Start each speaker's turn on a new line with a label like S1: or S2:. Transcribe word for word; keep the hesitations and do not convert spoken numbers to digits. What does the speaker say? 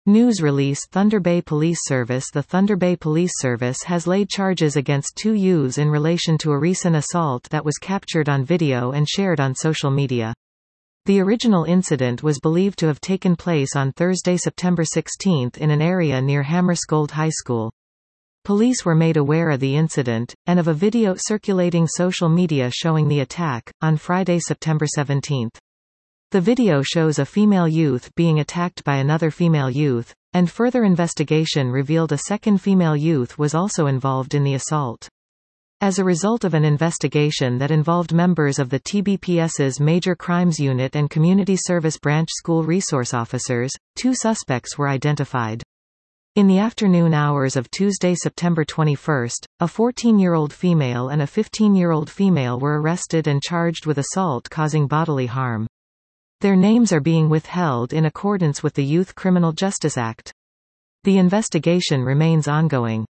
S1: News release Thunder Bay Police Service The Thunder Bay Police Service has laid charges against two youths in relation to a recent assault that was captured on video and shared on social media. The original incident was believed to have taken place on Thursday, September sixteenth in an area near Hammarskjold High School. Police were made aware of the incident, and of a video circulating social media showing the attack, on Friday, September seventeenth. The video shows a female youth being attacked by another female youth, and further investigation revealed a second female youth was also involved in the assault. As a result of an investigation that involved members of the T B P S's Major Crimes Unit and Community Service Branch school resource officers, two suspects were identified. In the afternoon hours of Tuesday, September twenty-first, a fourteen-year-old female and a fifteen-year-old female were arrested and charged with assault causing bodily harm. Their names are being withheld in accordance with the Youth Criminal Justice Act. The investigation remains ongoing.